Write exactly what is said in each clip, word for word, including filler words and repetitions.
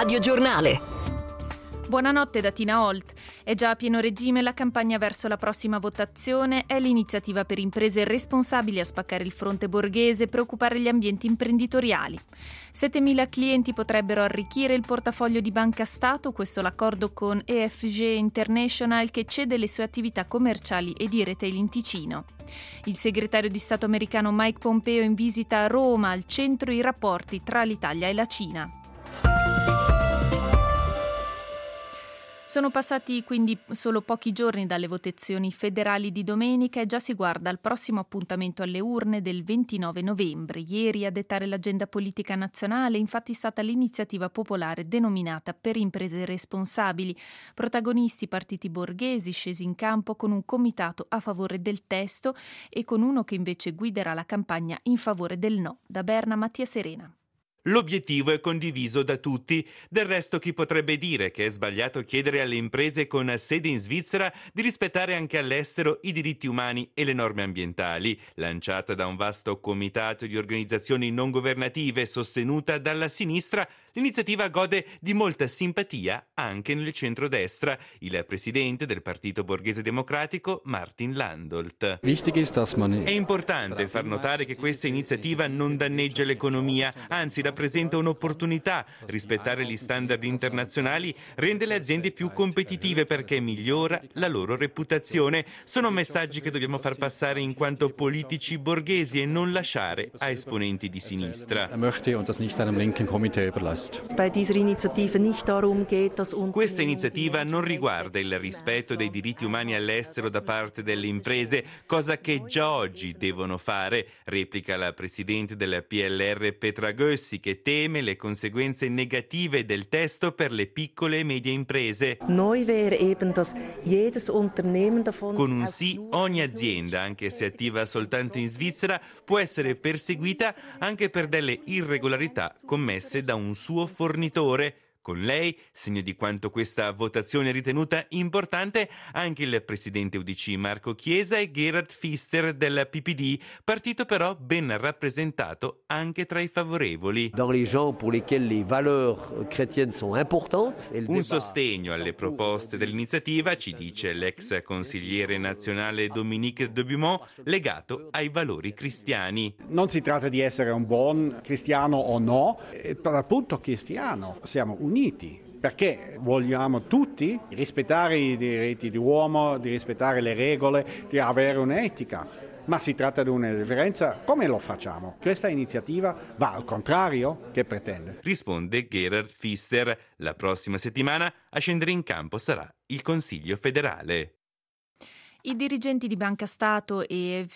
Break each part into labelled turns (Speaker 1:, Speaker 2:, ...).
Speaker 1: radiogiornale.
Speaker 2: Buonanotte da Tina Holt. È già a pieno regime la campagna verso la prossima votazione. È l'iniziativa per imprese responsabili a spaccare il fronte borghese e preoccupare gli ambienti imprenditoriali. settemila clienti potrebbero arricchire il portafoglio di Banca Stato, questo l'accordo con E F G International che cede le sue attività commerciali e di retail in Ticino. Il segretario di Stato americano Mike Pompeo in visita a Roma, al centro i rapporti tra l'Italia e la Cina. Sono passati quindi solo pochi giorni dalle votazioni federali di domenica e già si guarda al prossimo appuntamento alle urne del ventinove novembre. Ieri a dettare l'agenda politica nazionale è infatti stata l'iniziativa popolare denominata Per imprese responsabili. Protagonisti partiti borghesi scesi in campo con un comitato a favore del testo e con uno che invece guiderà la campagna in favore del no. Da Berna, Mattia Serena.
Speaker 3: L'obiettivo è condiviso da tutti, del resto chi potrebbe dire che è sbagliato chiedere alle imprese con sede in Svizzera di rispettare anche all'estero i diritti umani e le norme ambientali, lanciata da un vasto comitato di organizzazioni non governative sostenuta dalla sinistra. L'iniziativa gode di molta simpatia anche nel centrodestra, il presidente del Partito Borghese Democratico Martin Landolt. È importante far notare che questa iniziativa non danneggia l'economia, anzi rappresenta un'opportunità. Rispettare gli standard internazionali rende le aziende più competitive perché migliora la loro reputazione. Sono messaggi che dobbiamo far passare in quanto politici borghesi e non lasciare a esponenti di sinistra. Questa iniziativa non riguarda il rispetto dei diritti umani all'estero da parte delle imprese, cosa che già oggi devono fare, replica la presidente del P L R Petra Gössi, che teme le conseguenze negative del testo per le piccole e medie imprese. Con un sì, ogni azienda, anche se attiva soltanto in Svizzera, può essere perseguita anche per delle irregolarità commesse da un suo fornitore. Con lei, segno di quanto questa votazione è ritenuta importante, anche il presidente U D C Marco Chiesa e Gerhard Pfister del P P D, partito però ben rappresentato anche tra i favorevoli. Un sostegno alle proposte dell'iniziativa, ci dice l'ex consigliere nazionale Dominique de Beaumont, legato ai valori cristiani.
Speaker 4: Non si tratta di essere un buon cristiano o no, per appunto cristiano siamo uniti. Uniti, perché vogliamo tutti rispettare i diritti dell'uomo, di rispettare le regole, di avere un'etica, ma si tratta di una differenza. Come lo facciamo? Questa iniziativa va al contrario, che pretende? Risponde
Speaker 3: Gerhard Pfister. La prossima settimana a scendere in campo sarà il Consiglio federale.
Speaker 2: I dirigenti di Banca Stato e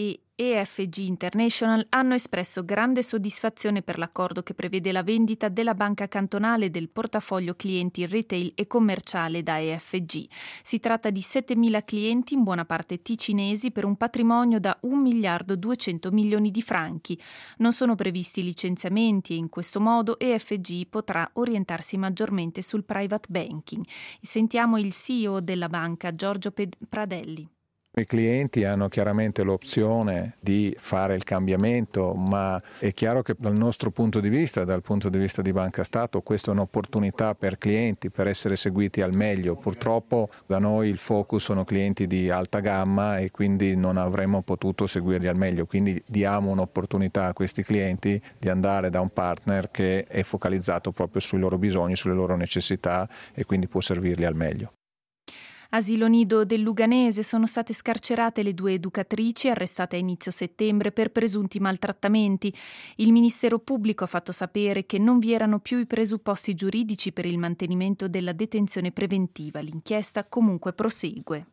Speaker 2: E F G International hanno espresso grande soddisfazione per l'accordo che prevede la vendita della banca cantonale del portafoglio clienti retail e commerciale da E F G. Si tratta di settemila clienti, in buona parte ticinesi, per un patrimonio da un miliardo duecento milioni di franchi. Non sono previsti licenziamenti e in questo modo E F G potrà orientarsi maggiormente sul private banking. Sentiamo il C E O della banca, Giorgio Pradelli.
Speaker 5: I clienti hanno chiaramente l'opzione di fare il cambiamento, ma è chiaro che dal nostro punto di vista, dal punto di vista di Banca Stato, questa è un'opportunità per clienti per essere seguiti al meglio. Purtroppo da noi il focus sono clienti di alta gamma e quindi non avremmo potuto seguirli al meglio, quindi diamo un'opportunità a questi clienti di andare da un partner che è focalizzato proprio sui loro bisogni, sulle loro necessità e quindi può servirli al meglio.
Speaker 2: Asilo nido del Luganese, sono state scarcerate le due educatrici arrestate a inizio settembre per presunti maltrattamenti. Il Ministero Pubblico ha fatto sapere che non vi erano più i presupposti giuridici per il mantenimento della detenzione preventiva. L'inchiesta comunque prosegue.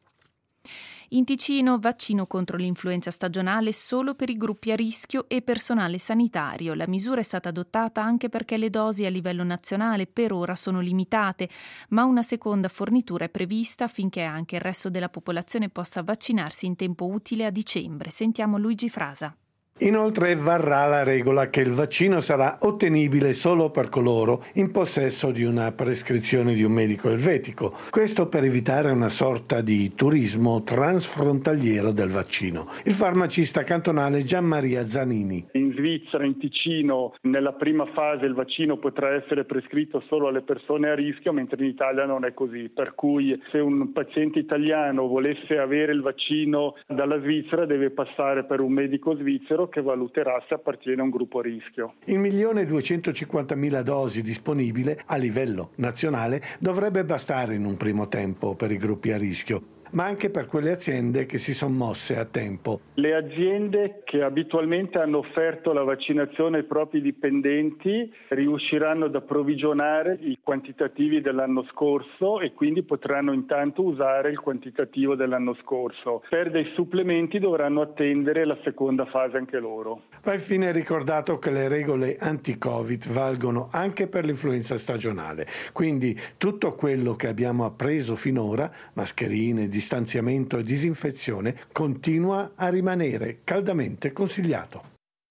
Speaker 2: In Ticino, vaccino contro l'influenza stagionale solo per i gruppi a rischio e personale sanitario. La misura è stata adottata anche perché le dosi a livello nazionale per ora sono limitate, ma una seconda fornitura è prevista affinché anche il resto della popolazione possa vaccinarsi in tempo utile a dicembre. Sentiamo Luigi Frasa.
Speaker 6: Inoltre varrà la regola che il vaccino sarà ottenibile solo per coloro in possesso di una prescrizione di un medico elvetico. Questo per evitare una sorta di turismo transfrontaliero del vaccino. Il farmacista cantonale Gianmaria Zanini.
Speaker 7: In
Speaker 1: Svizzera, in Ticino, nella prima fase il vaccino potrà essere prescritto solo alle persone a rischio, mentre in Italia non è così. Per cui se un paziente italiano volesse avere il vaccino dalla Svizzera deve passare per un medico svizzero che valuterà se appartiene a un gruppo a rischio.
Speaker 6: Il milione duecentocinquantamila dosi disponibile a livello nazionale dovrebbe bastare in un primo tempo per i gruppi a rischio, ma anche per quelle aziende che si sono mosse a tempo.
Speaker 1: Le aziende che abitualmente hanno offerto la vaccinazione ai propri dipendenti riusciranno ad approvvigionare i quantitativi dell'anno scorso e quindi potranno intanto usare il quantitativo dell'anno scorso. Per dei supplementi dovranno attendere la seconda fase anche loro.
Speaker 6: Va infine ricordato che le regole anti-Covid valgono anche per l'influenza stagionale, quindi tutto quello che abbiamo appreso finora, mascherine, distanziamento e disinfezione, continua a rimanere caldamente consigliato.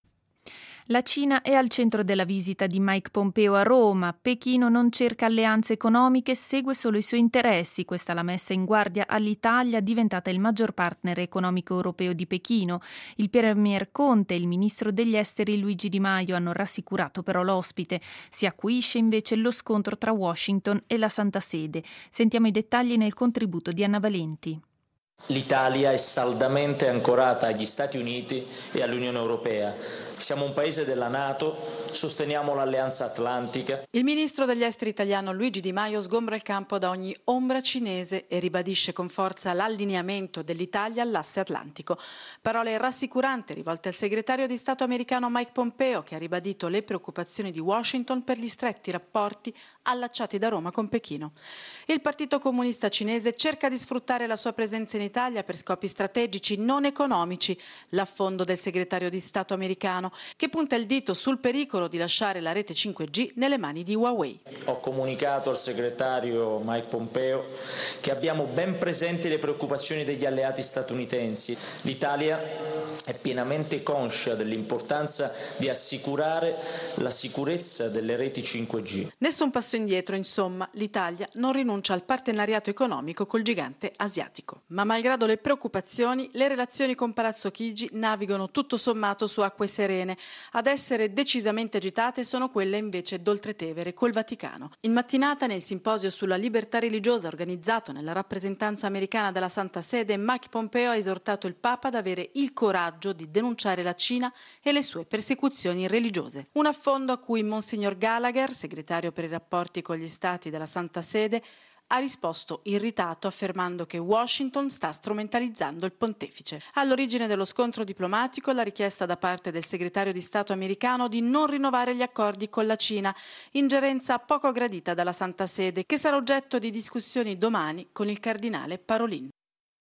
Speaker 2: La Cina è al centro della visita di Mike Pompeo a Roma. Pechino non cerca alleanze economiche, segue solo i suoi interessi. Questa la messa in guardia all'Italia, diventata il maggior partner economico europeo di Pechino. Il premier Conte e il ministro degli esteri Luigi Di Maio hanno rassicurato però l'ospite. Si acuisce invece lo scontro tra Washington e la Santa Sede. Sentiamo i dettagli nel contributo di Anna Valenti.
Speaker 7: L'Italia è saldamente ancorata agli Stati Uniti e all'Unione Europea. Siamo un paese della NATO, sosteniamo l'Alleanza Atlantica.
Speaker 8: Il ministro degli esteri italiano Luigi Di Maio sgombra il campo da ogni ombra cinese e ribadisce con forza l'allineamento dell'Italia all'asse atlantico. Parole rassicuranti rivolte al segretario di Stato americano Mike Pompeo, che ha ribadito le preoccupazioni di Washington per gli stretti rapporti allacciati da Roma con Pechino. Il Partito Comunista Cinese cerca di sfruttare la sua presenza in Italia per scopi strategici non economici, l'affondo del segretario di Stato americano, che punta il dito sul pericolo di lasciare la rete cinque G nelle mani di Huawei.
Speaker 7: Ho comunicato al segretario Mike Pompeo che abbiamo ben presenti le preoccupazioni degli alleati statunitensi. L'Italia è pienamente conscia dell'importanza di assicurare la sicurezza delle reti cinque G.
Speaker 8: Nessun passo indietro, insomma, l'Italia non rinuncia al partenariato economico col gigante asiatico. Ma malgrado le preoccupazioni, le relazioni con Palazzo Chigi navigano tutto sommato su acque serene. Ad essere decisamente agitate sono quelle invece d'Oltretevere col Vaticano. In mattinata, nel simposio sulla libertà religiosa organizzato nella rappresentanza americana della Santa Sede, Mike Pompeo ha esortato il Papa ad avere il coraggio di denunciare la Cina e le sue persecuzioni religiose. Un affondo a cui Monsignor Gallagher, segretario per i rapporti con gli Stati della Santa Sede, ha risposto irritato affermando che Washington sta strumentalizzando il pontefice. All'origine dello scontro diplomatico la richiesta da parte del segretario di Stato americano di non rinnovare gli accordi con la Cina, ingerenza poco gradita dalla Santa Sede, che sarà oggetto di discussioni domani con il cardinale Parolin.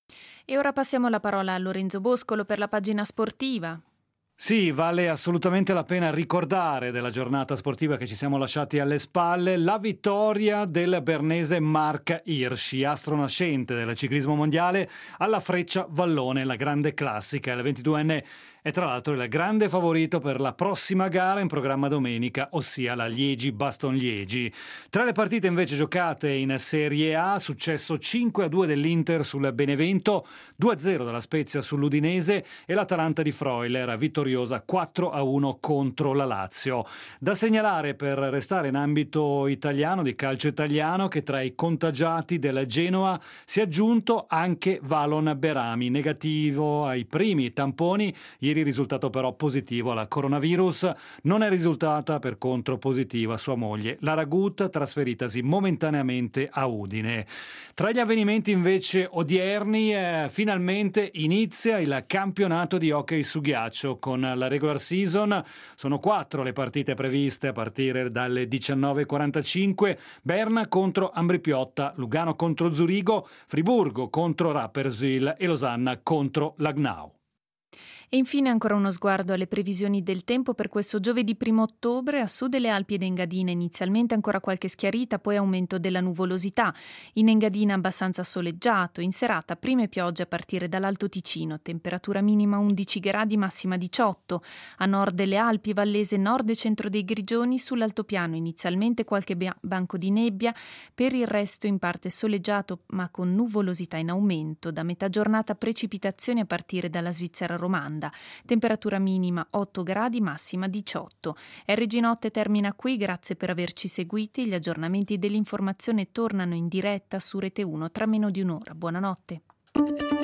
Speaker 2: E ora passiamo la parola a Lorenzo Boscolo per la pagina sportiva.
Speaker 9: Sì, vale assolutamente la pena ricordare della giornata sportiva che ci siamo lasciati alle spalle la vittoria del bernese Marc Hirschi, astro nascente del ciclismo mondiale, alla Freccia Vallone, la grande classica. Il ventiduenne è tra l'altro il grande favorito per la prossima gara in programma domenica, ossia la Liegi-Bastogne-Liegi. Tra le partite invece giocate in Serie A, successo cinque a due dell'Inter sul Benevento, due a zero dalla Spezia sull'Udinese e l'Atalanta di Freuler vittoriosa quattro a uno contro la Lazio. Da segnalare, per restare in ambito italiano, di calcio italiano, che tra i contagiati del Genoa si è aggiunto anche Valon Berami, negativo ai primi tamponi. Ieri risultato però positivo alla coronavirus. Non è risultata per contro positiva sua moglie Lara Gut, trasferitasi momentaneamente a Udine. Tra gli avvenimenti invece odierni, eh, finalmente inizia il campionato di hockey su ghiaccio con la regular season. Sono quattro le partite previste a partire dalle diciannove e quarantacinque: Berna contro Ambrì-Piotta, Lugano contro Zurigo, Friburgo contro Rapperswil e Losanna contro Lagnau.
Speaker 2: E infine ancora uno sguardo alle previsioni del tempo per questo giovedì primo ottobre. A sud delle Alpi ed Engadina inizialmente ancora qualche schiarita, poi aumento della nuvolosità. In Engadina abbastanza soleggiato, in serata prime piogge a partire dall'Alto Ticino, temperatura minima undici gradi, massima diciotto. A nord delle Alpi, Vallese, nord e centro dei Grigioni, sull'altopiano inizialmente qualche banco di nebbia, per il resto in parte soleggiato ma con nuvolosità in aumento. Da metà giornata precipitazioni a partire dalla Svizzera romanda. Landa. Temperatura minima otto gradi, massima diciotto. R G Notte termina qui, grazie per averci seguiti. Gli aggiornamenti dell'informazione tornano in diretta su Rete uno tra meno di un'ora. Buonanotte.